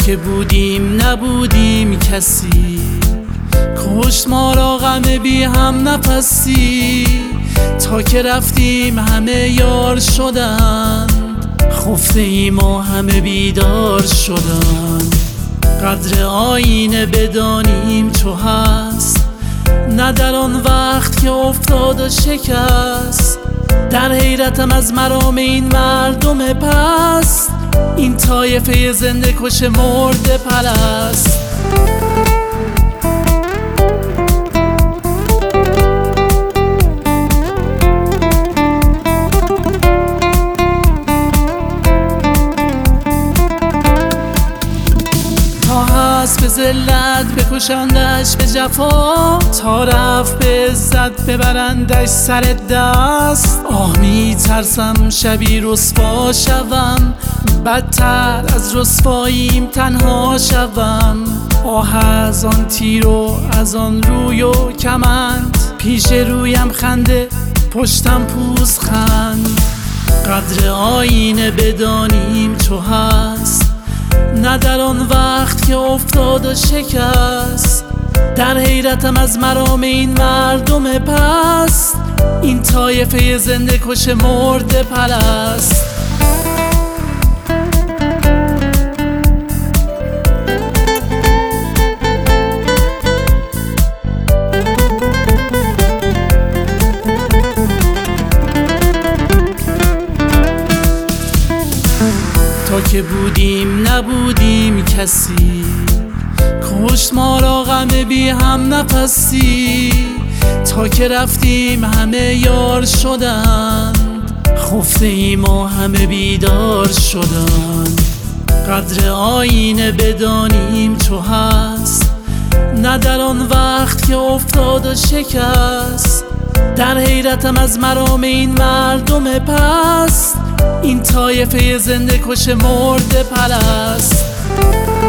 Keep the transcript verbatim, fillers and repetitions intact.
که بودیم نبودیم کسی، کشت ما را غم بی هم نفسی. تا که رفتیم همه یار شدند، خفته ایم و همه بیدار شدند. قدر آینه بدانیم چو هست، نه در آن وقت که افتاد و شکست. در حیرتم از مرام این مردم پست، این طایفه زنده کش مرده پرست. به ذلت بکشندش به جفا، تا رفت به عزت ببرندش سر دست. آه می ترسم شبی رسوا شوم، بدتر از رسواییم تنها شوم. آه از آن تیر و از آن روی و کمند، پیش رویم خنده پشتم پوزخند. قدر آینه بدانیم چو هست، نه در آن وقت که افتاد و شکست. در حیرتم از مرام این مردم پست، این طایفه زنده کش مرده پرست. تا که بودیم نبودیم کسی، کشت ما را غم بی هم نفسی. تا که رفتیم همه یار شدند، خفته ایم و همه بیدار شدند. قدر آینه بدانیم چو هست، نه در آن وقت که افتاد و شکست. در حیرتم از مرام این مردم پست، این طایفه زنده کش مرده پرست.